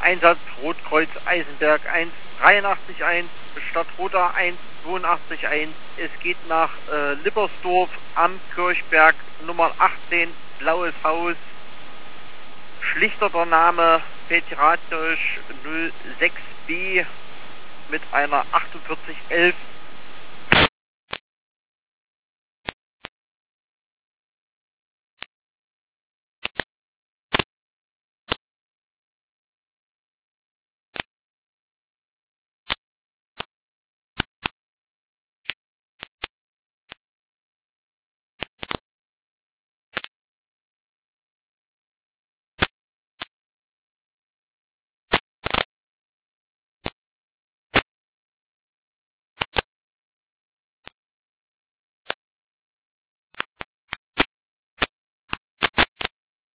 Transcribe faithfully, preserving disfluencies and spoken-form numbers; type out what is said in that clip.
Einsatz Rotkreuz Eisenberg eins dreiundachtzig eins, Stadtroda eins zweiundachtzig eins. Es geht nach äh, Lippersdorf am Kirchberg, Nummer achtzehn, Blaues Haus. Schlichter der Name Petratisch null sechs B mit einer achtundvierzig elf